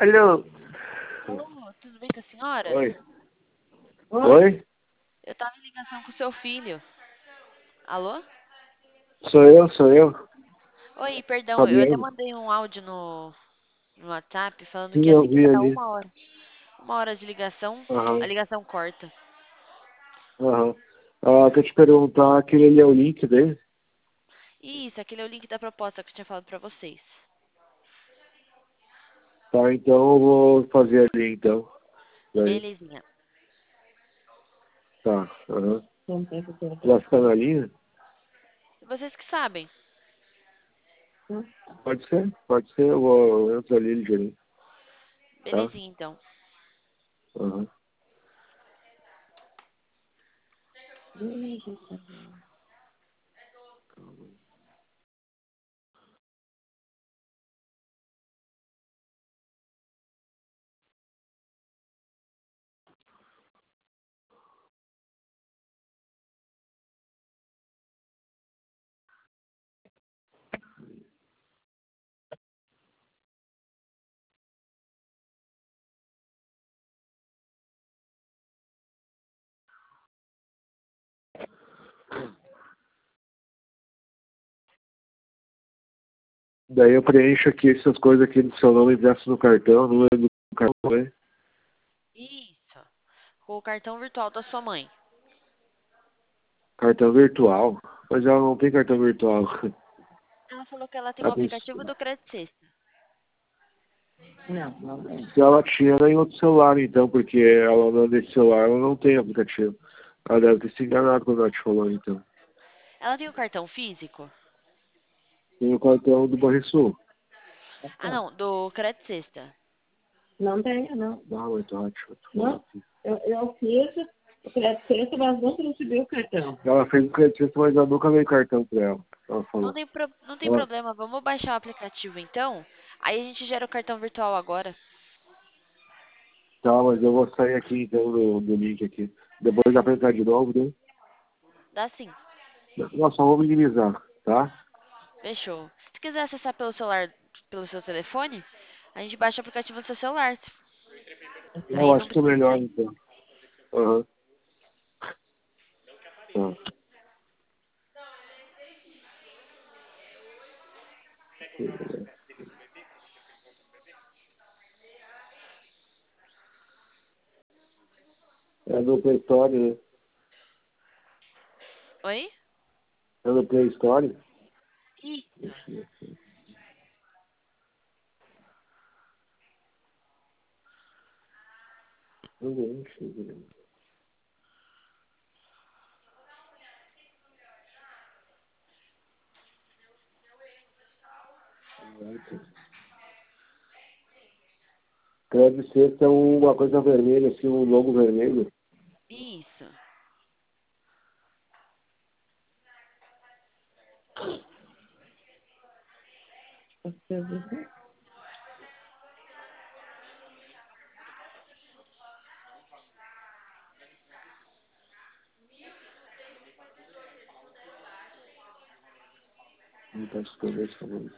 Alô? Alô, tudo bem com a senhora? Oi? Oi? Eu tava em ligação com o seu filho. Alô? Sou eu. Oi, perdão, eu até Fabiano? mandei um áudio no WhatsApp falando que Sim, assim eu que vi vai dar ali. 1 hora. 1 hora de ligação, a Aham, ligação corta. aham. Ah, quer te perguntar, aquele ali é o link dele? Isso, aquele é o link da proposta que eu tinha falado pra vocês. Tá, então eu vou fazer ali, então. Daí. Belezinha. Tá, aham. Vai ficar na linha? Vocês que sabem. Pode ser, eu entro ali ligeirinho. Tá? Belezinha, então. Aham. Daí eu preencho aqui essas coisas aqui do seu nome e verso no cartão, número do cartão, né? Isso. Com o cartão virtual da sua mãe. Cartão virtual. Mas ela não tem cartão virtual. Ela falou que ela tem o Ela tem- aplicativo do Credit Sexta. Se ela tinha era em outro celular, então, porque ela nesse celular ela não tem aplicativo. Ela deve ter se enganado quando ela te falou, então. Ela tem o cartão físico? Tem o cartão do Banrisul. Ah, não, do Credit Sexta. Não tenho, não. Ah, muito ótimo. Não, eu fiz o crédito, mas nunca recebi o cartão. Ela fez o crédito, mas eu nunca dei cartão pra ela. Ela falou. Não tem Ela, problema, vamos baixar o aplicativo então. Aí a gente gera o cartão virtual agora. tá, mas eu vou sair aqui então do link aqui. Depois dá pra entrar de novo, né? Dá sim. Nós só vou minimizar, tá? Fechou. Se quiser acessar pelo celular, pelo seu telefone, a gente baixa o aplicativo no seu celular. Eu Aí não acho que é precisa melhor sair. então. Aham. Tá. É do Play Store, né? Oi? É do Play Store? Ih, Não sei. Deve ser então uma coisa vermelha, assim, um logo vermelho. isso. Não tá escrevendo essa coisa.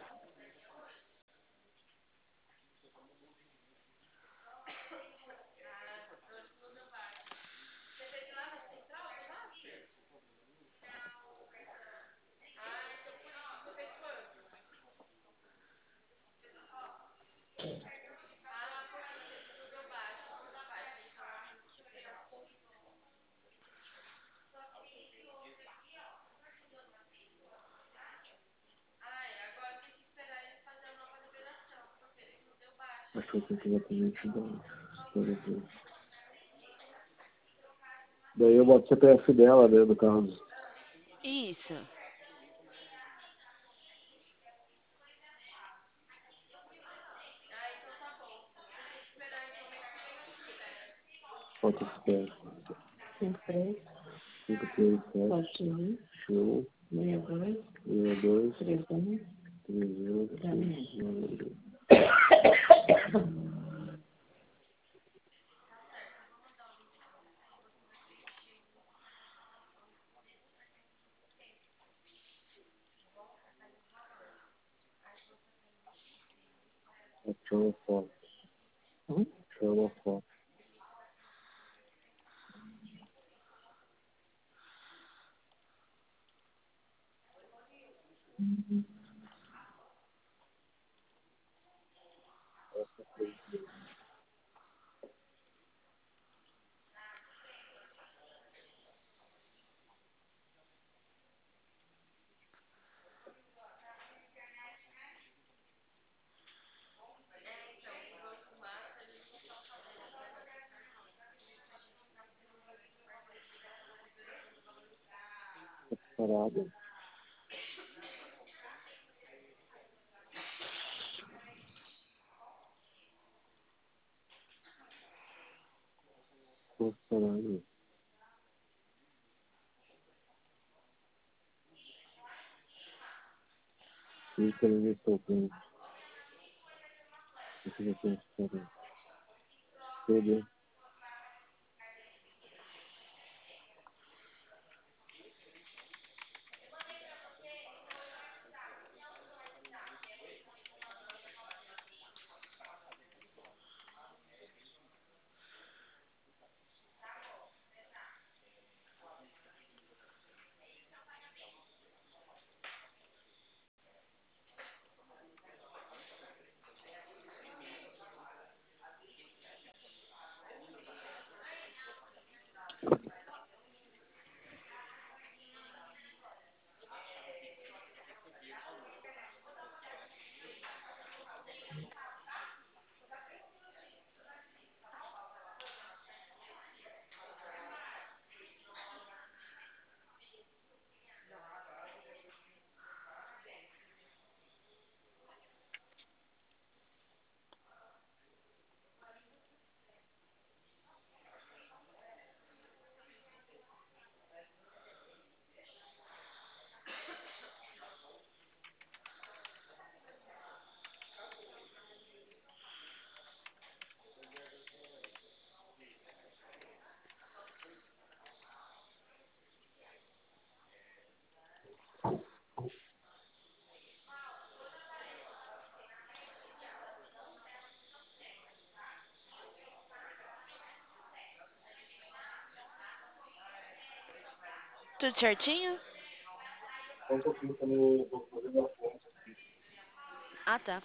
Acho que eu tenho que exatamente dar. Daí eu boto o CPF dela, né, no caso. Isso. Bota o CPF. 53, 537, 41, show, 62, 62, 31, 30, também. 39. Deixa eu foto. tirar uma foto. Parada. Parada. E também estou com esse aqui parada. Tudo. Tudo certinho? Só um pouquinho que eu vou fazer uma foto. Ah, tá.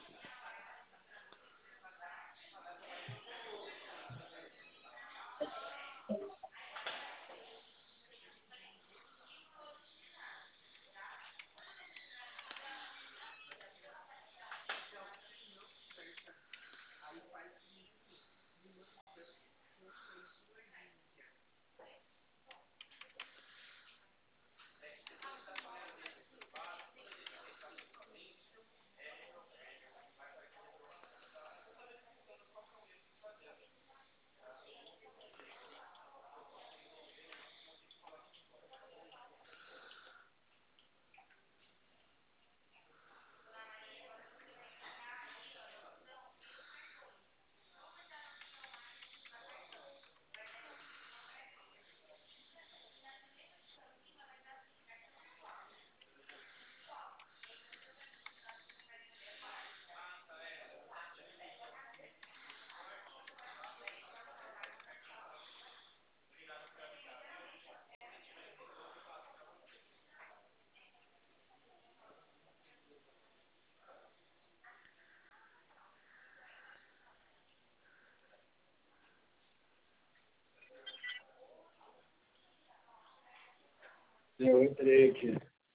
Eu entrei aqui.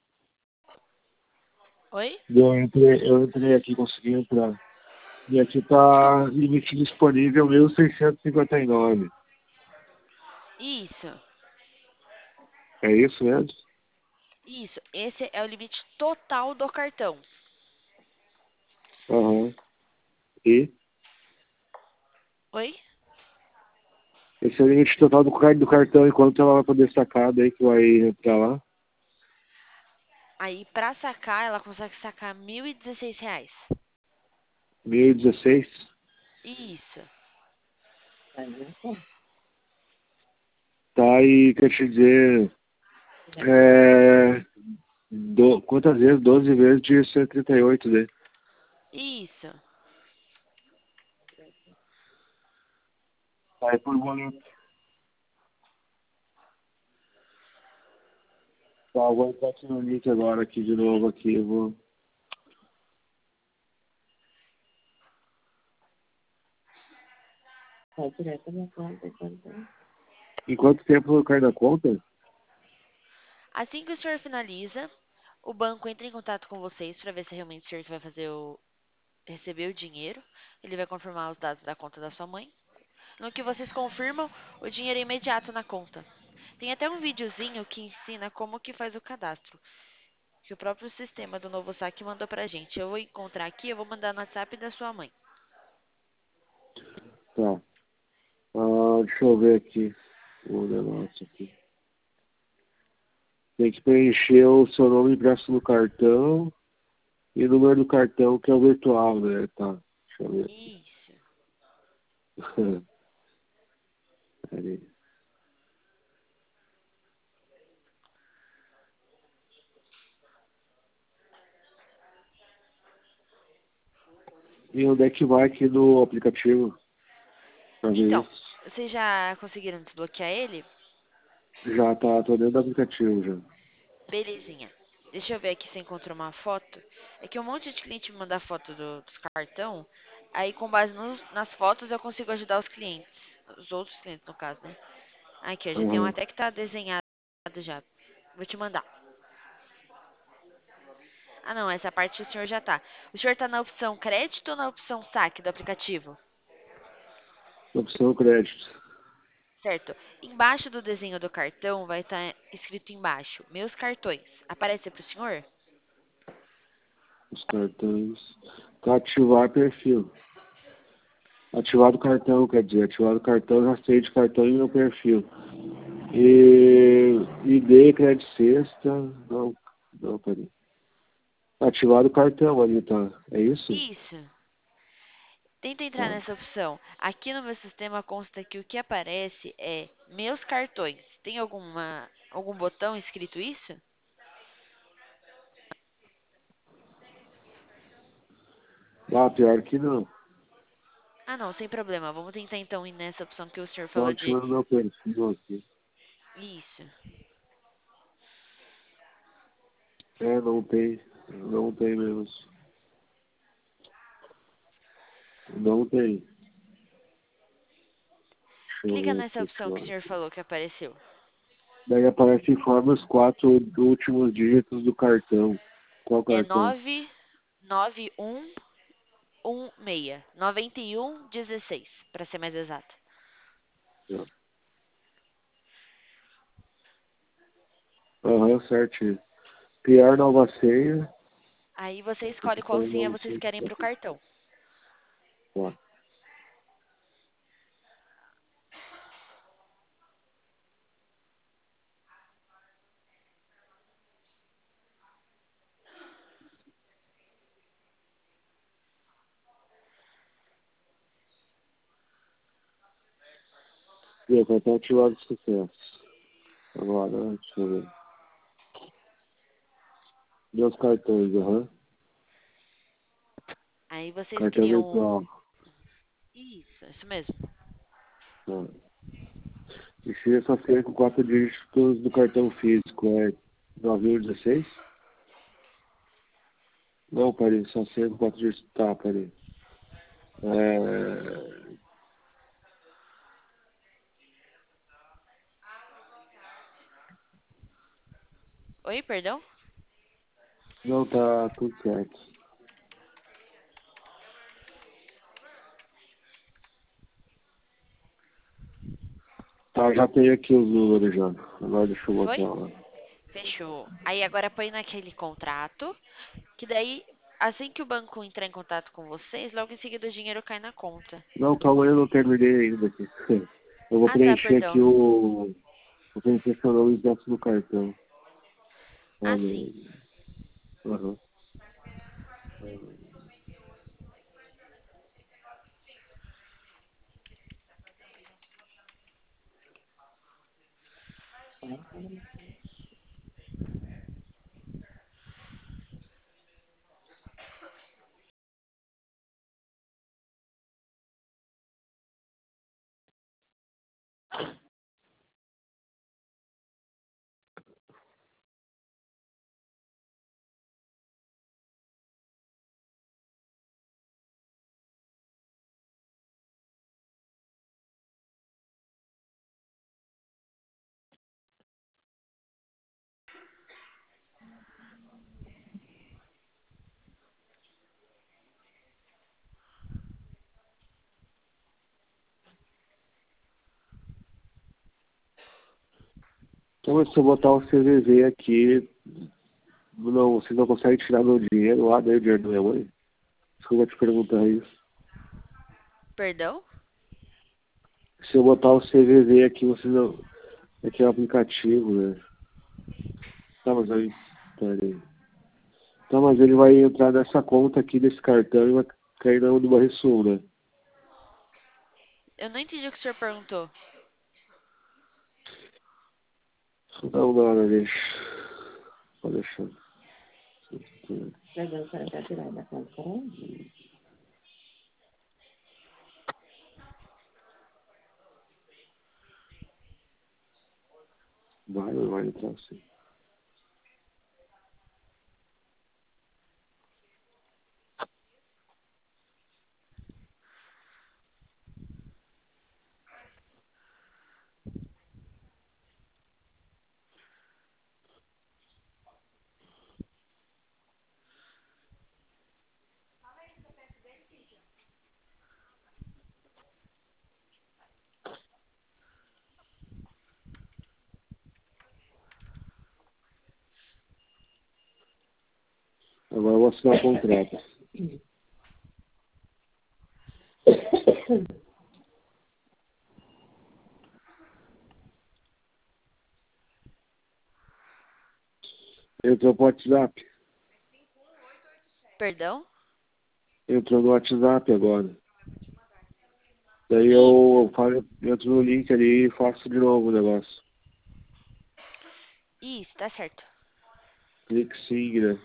Oi? Eu entrei aqui, consegui entrar. E aqui tá limite disponível 1.659. Isso. É isso mesmo? Isso. Esse é o limite total do cartão. Aham. E Oi? esse é o limite total do cartão, enquanto ela vai poder sacar, daí que vai entrar lá. Aí, pra sacar, ela consegue sacar R$ 1.016. 1.016. Isso. Tá, e quer te dizer, quantas vezes? 12 vezes de 138, né? Isso. Sai por boleto. Tá, eu vou entrar aqui no link agora, aqui de novo, aqui, eu vou... Vai direto na conta, conta. Em quanto tempo cai na conta? Assim que o senhor finaliza, o banco entra em contato com vocês para ver se realmente o senhor vai receber o dinheiro. Ele vai confirmar os dados da conta da sua mãe. No que vocês confirmam, o dinheiro é imediato na conta. Tem até um videozinho que ensina como que faz o cadastro, que o próprio sistema do Novo Saque mandou pra gente. Eu vou encontrar aqui, eu vou mandar no WhatsApp da sua mãe. Tá. Deixa eu ver aqui o negócio aqui. Tem que preencher o seu nome impresso no cartão e o número do cartão, que é o virtual, né? Tá. Deixa eu ver aqui. Isso. Peraí. E onde é que vai aqui no aplicativo? Pra ver Então, isso? vocês já conseguiram desbloquear ele? Já tá, tô dentro do aplicativo já. Belezinha. Deixa eu ver aqui se eu encontro uma foto. É que um monte de cliente me manda foto dos cartão. Aí, com base nas fotos, eu consigo ajudar os clientes. Os outros clientes, no caso, né? Aqui, ó, já tem um Uhum. até que tá desenhado já. Vou te mandar. Ah, não, essa parte o senhor já tá. O senhor tá na opção crédito ou na opção saque do aplicativo? Opção crédito. Certo. Embaixo do desenho do cartão vai estar escrito embaixo, meus cartões. Aparece pro senhor? Os cartões. Tá, ativar perfil. Ativado o cartão, quer dizer, ativado o cartão, já sei de cartão e meu perfil. E ID, crédito sexta. Não, não, peraí. Ativado o cartão ali, tá? É isso? Isso. Tenta entrar Tá. nessa opção. Aqui no meu sistema consta que o que aparece é meus cartões. Tem algum botão escrito isso? Ah, pior que não. Ah, não, sem problema. Vamos tentar então ir nessa opção que o senhor Tô falou de ativando meu perfil aqui. isso. É, não tem. Não tem mesmo. Não tem. Deixa eu Clica ver nessa aqui, opção que o claro. senhor falou que apareceu. Daí aparece informa os 4 últimos dígitos do cartão. Qual É cartão? 99116. 9116, para ser mais exato. Aham, certinho. Criar nova senha. Aí você escolhe qual Edição senha nova vocês senha. querem para o cartão. Tá. E o cartão ativado de sucesso. Agora, deixa eu ver. Meus cartões, aham. Aí vocês Cartão criam virtual. isso mesmo. Tá. Encher essa senha com 4 dígitos do cartão físico. É 916? Não, peraí. Só senha com 4 dígitos. Tá, peraí. É... Oi, perdão? Não, tá tudo certo. Tá, já tenho aqui os números já. Agora deixa eu Foi? botar lá. Fechou. Aí agora põe naquele contrato, que daí, assim que o banco entrar em contato com vocês, logo em seguida o dinheiro cai na conta. Não, calma aí, eu não terminei ainda aqui. Eu vou Ah, tá, preencher aqui perdão. o... Vou preencher seu nome e dados do cartão. Ah, Olha sim. aí. Aham. Então, mas se eu botar o CVV aqui, não, você não consegue tirar meu dinheiro lá, daí o dinheiro da minha mãe? Desculpa te perguntar isso. Perdão? Se eu botar o CVV aqui, você não... Aqui é o aplicativo, né? Tá, mas aí... Peraí. Tá, mas ele vai entrar nessa conta aqui desse cartão e vai cair na do Banrisul, né? Eu não entendi o que o senhor perguntou. Não, nada, deixa. Pode deixar. Vai dar o cara tá tirando da conta, caralho. Vai entrar sim. Agora eu vou assinar o contrato. Entrou pro WhatsApp. Perdão? Entrou no WhatsApp agora. Daí Isso. eu falo, entro no link ali e faço de novo o negócio. Isso, tá certo. Clique sim, né?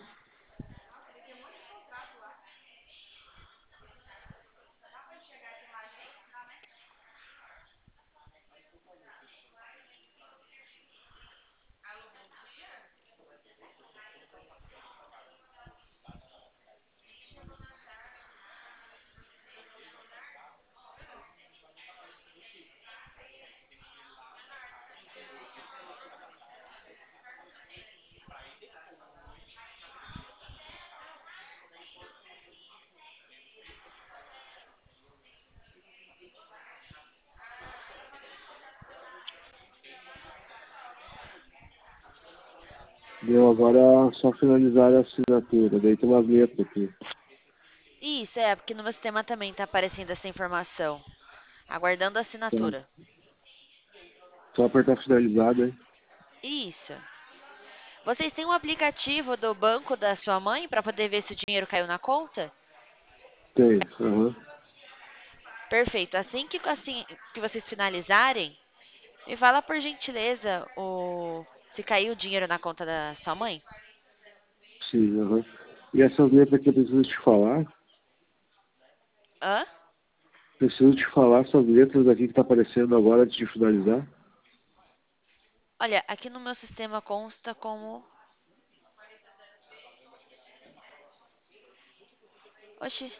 Deu agora só finalizar a assinatura. Daí tem umas letras aqui. Isso, é, porque no meu sistema também tá aparecendo essa informação. Aguardando a Tá. assinatura. Só apertar finalizar, né? Isso. Vocês têm um aplicativo do banco da sua mãe para poder ver se o dinheiro caiu na conta? Tem, aham. Perfeito. Assim que vocês finalizarem, me fala por gentileza se caiu o dinheiro na conta da sua mãe. Sim, aham. E essas letras aqui eu preciso te falar. Hã? Preciso te falar essas letras aqui que tá aparecendo agora antes de finalizar. Olha, aqui no meu sistema consta como. Oxi.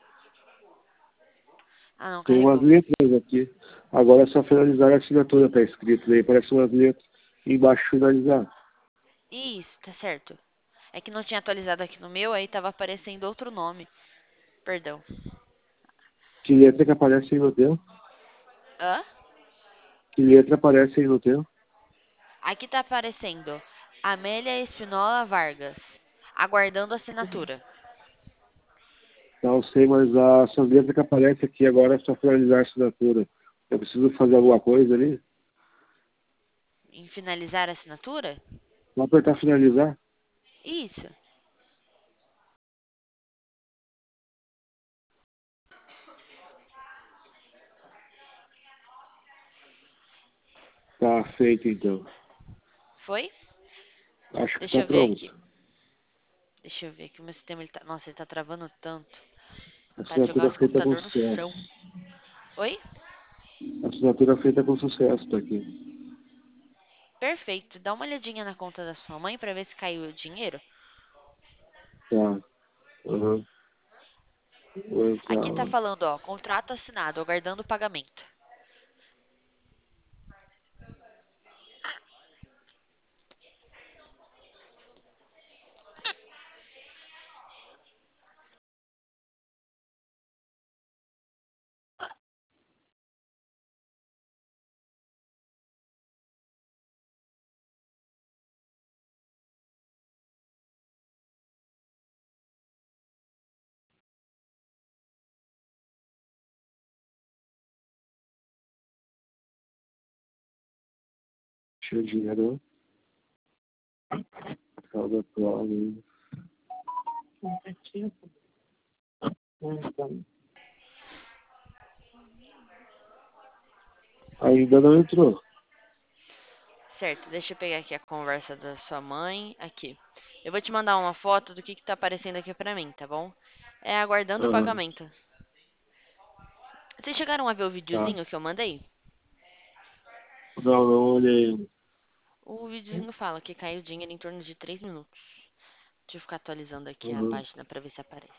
Ah, não, Tem umas carregou. letras aqui. Agora é só finalizar a assinatura, tá escrito. Daí parece umas letras. E embaixo finalizar. Isso, tá certo. É que não tinha atualizado aqui no meu, aí tava aparecendo outro nome. Perdão. Que letra que aparece aí no teu? Hã? Que letra aparece aí no teu? Aqui tá aparecendo Amélia Espinola Vargas. Aguardando assinatura. Não sei, mas essas letras que aparecem aqui agora é só finalizar a assinatura. Eu preciso fazer alguma coisa ali? Em finalizar a assinatura? Vou apertar finalizar? Isso. Tá feito então. Foi? Acho que Deixa tá eu ver aqui. pronto. Deixa eu ver aqui. O meu sistema, ele tá. Nossa, ele tá travando tanto. Tá de jogar Assinatura os feita com computadores no chão. sucesso. Oi? Assinatura feita com sucesso tá aqui. Perfeito. Dá uma olhadinha na conta da sua mãe pra ver se caiu o dinheiro. Tá. Aham. Vou entrar Aqui tá lá. falando, ó, contrato assinado, aguardando o pagamento. Tira o dinheiro. Salda prova. Ainda não entrou. Certo, deixa eu pegar aqui a conversa da sua mãe. Aqui. Eu vou te mandar uma foto do que tá aparecendo aqui pra mim, tá bom? É aguardando o Ah, pagamento. Vocês chegaram a ver o tá. videozinho que eu mandei? Não olhei. O videozinho fala que caiu dinheiro em torno de 3 minutos. Deixa eu ficar atualizando aqui a Uhum. página pra ver se aparece.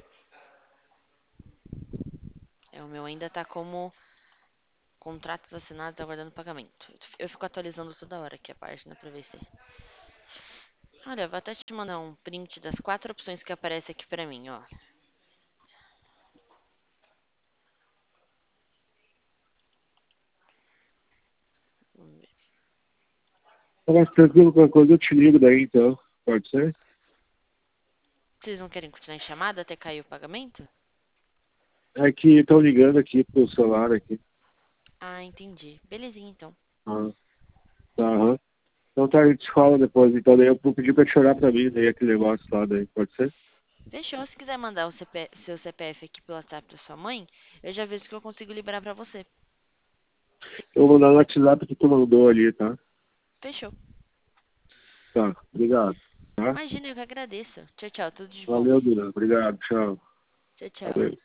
O meu ainda tá como contratos assinados aguardando pagamento. Eu fico atualizando toda hora aqui a página pra ver se. Olha, vou até te mandar um print das 4 opções que aparecem aqui pra mim, ó. Vamos ver. Mas tranquilo, qualquer coisa eu te ligo daí então. Pode ser? Vocês não querem continuar em chamada até cair o pagamento? É que estão ligando aqui pro celular aqui. Ah, entendi. Belezinha, então. Ah, tá, aham. Então tá, a gente se fala depois. Então daí eu vou pedir pra te olhar pra mim, daí aquele negócio lá daí. Pode ser? Fechou. Se quiser mandar o seu CPF aqui pelo WhatsApp da sua mãe, eu já vejo que eu consigo liberar pra você. Eu vou mandar no WhatsApp que tu mandou ali, tá? Fechou. Tá, obrigado. Tá? Imagina, eu que agradeço. Tchau, tchau. Tudo de bom. Valeu, Duran. Obrigado, tchau. Tchau, tchau. Valeu.